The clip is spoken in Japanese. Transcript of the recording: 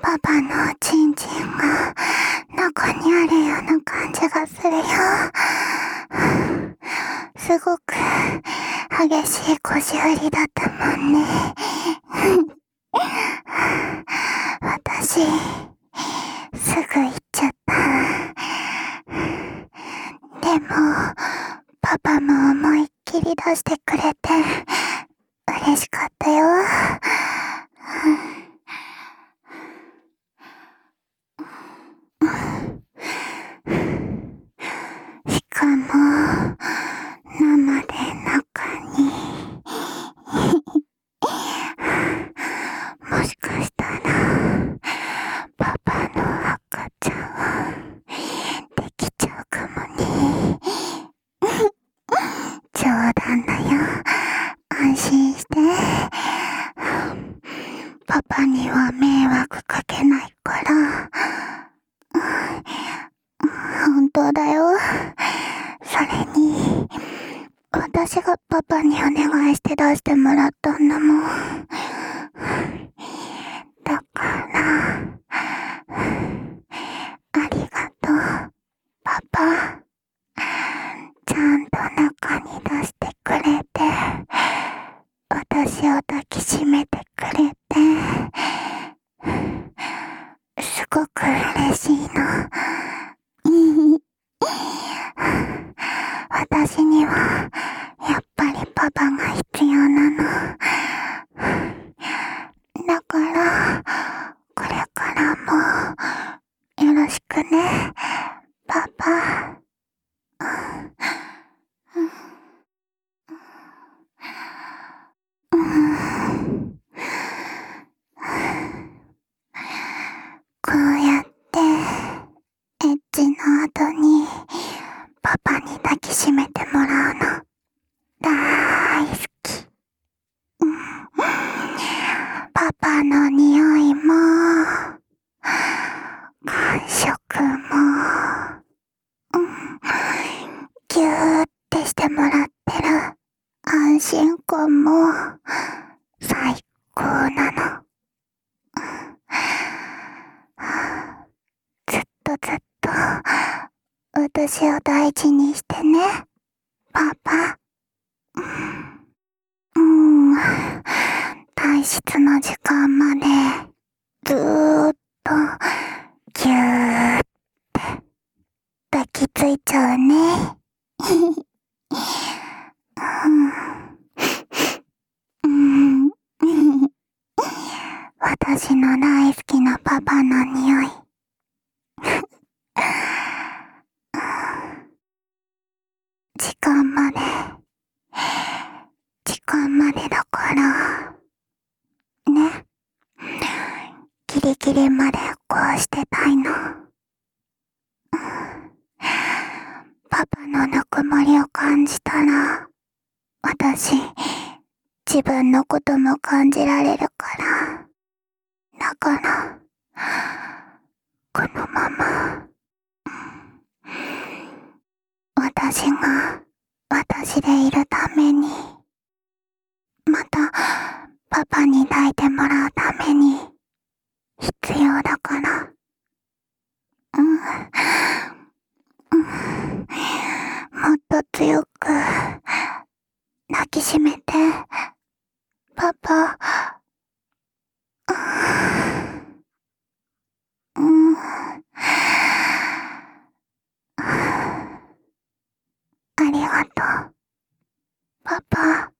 パパのチンチンが中にあるような感じがするよ。すごく激しい腰振りだったもんね。私、すぐ行っちゃった。でも、パパも思いっきり出してくれて、嬉しかったよ。しかも、生で中に、もしかしたら、パパの赤ちゃん、できちゃうかもね。冗談だよ。安心して。パパには迷惑かけないから。本当だよ。それに、私がパパにお願いして出してもらったんだもん。だから、ありがとう、パパ。ちゃんと中に出してくれて、私を抱きしめてくれて、すごく嬉しいの。私には、やっぱりパパが必要なの。だから、これからも、よろしくね、パパ。こうやって、エッチの後に、パパに抱きしめてもらうの、大好き。パパの匂いも、感触も、ぎゅーってしてもらってる安心感も、最高なの。ずっとずっと、私を大事にしてね、パパ。退室の時間まで、ずーっと、ぎゅーって抱きついちゃうね。私の大好きなパパの匂い。時間まで、時間までだから、ね。ギリギリまでこうしてたいの。パパのぬくもりを感じたら、私、自分のことも感じられるから。だから、このまま、私が、私でいるために、また、パパに抱いてもらうために、必要だから。もっと強く、抱きしめて、パパ。ありがとう、パパ。